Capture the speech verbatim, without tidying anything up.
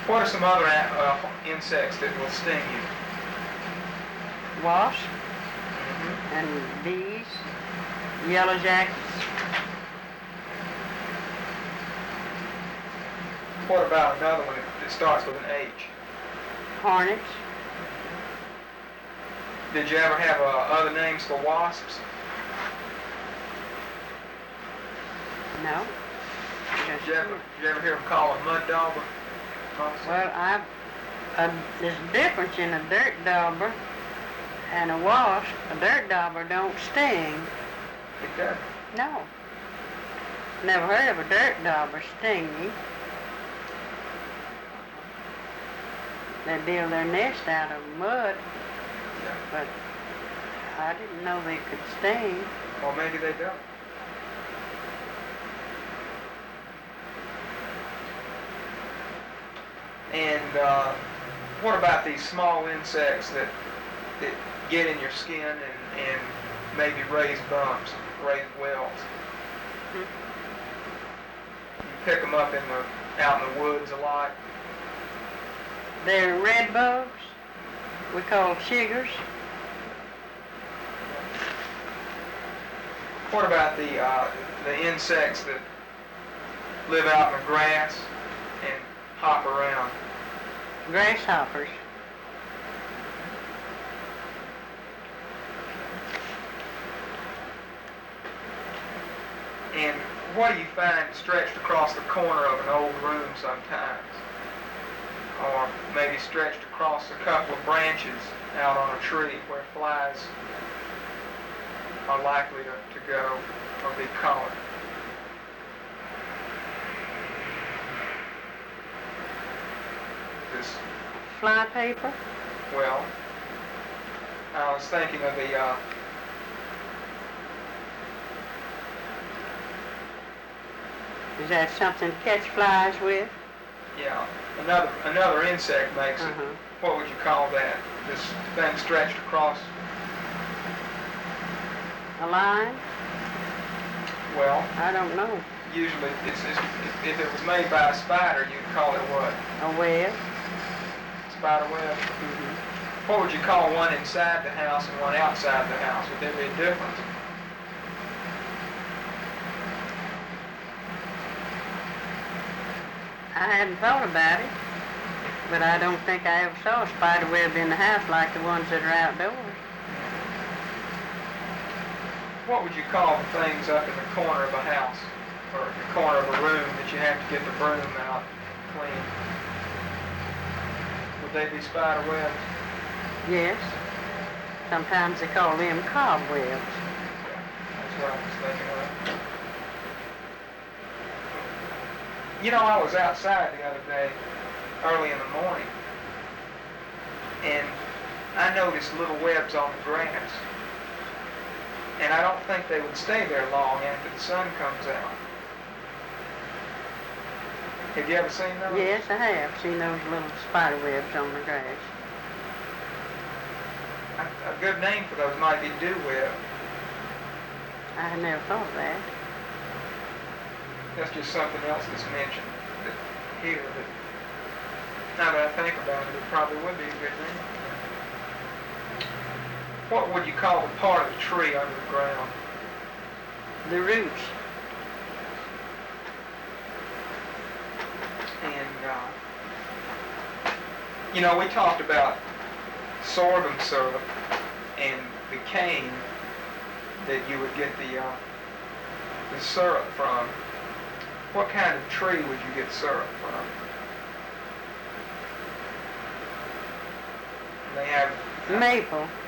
What are some other uh, insects that will sting you? Wasps Mm-hmm. and bees, yellow jackets, What about another one that starts with an H? hornets, Did you ever have uh, other names for wasps? no. Did you ever, did you ever hear them call a mud dauber? Well, I, uh, there's a difference in a dirt dauber and a wasp. A dirt dauber don't sting. It does. No. Never heard of a dirt dauber stinging. They build their nest out of mud, Yeah. but I didn't know they could sting. Or maybe they don't. And uh, what about these small insects that, that get in your skin and, and maybe raise bumps, raise welts? Hmm. You pick them up in the, out in the woods a lot. They're red bugs. We call chiggers. What about the uh, the insects that live out in the grass and hop around? Grasshoppers. And what do you find stretched across the corner of an old room sometimes? Or maybe stretched across a couple of branches out on a tree where flies are likely to, to go or be caught. This, Fly paper. well, I was thinking of the uh, Is that something to catch flies with? yeah, another another insect makes it. Uh-huh. What would you call that? This thing stretched across. A line? Well, I don't know. usually it's, it's if it was made by a spider, you'd call it what? A web? Spider web. Mm-hmm. What would you call one inside the house and one outside the house? Would there be a difference? I hadn't thought about it, but I don't think I ever saw a spider web in the house like the ones that are outdoors. What would you call the things up in the corner of a house or the corner of a room that you have to get the broom out clean? Would they be spider webs? Yes. Sometimes they call them cobwebs. That's what I was thinking of. You know, I was outside the other day, early in the morning, and I noticed little webs on the grass. And I don't think they would stay there long after the sun comes out. Have you ever seen those? Yes, I have seen those little spider webs on the grass. A, a good name for those might be dew web. I had never thought of that. That's just something else that's mentioned that here. But now that I think about it, it probably would be a good name. What would you call the part of the tree under the ground? The roots. And, uh, you know, we talked about sorghum syrup and the cane that you would get the, uh, the syrup from. What kind of tree would you get syrup from? They have Maple.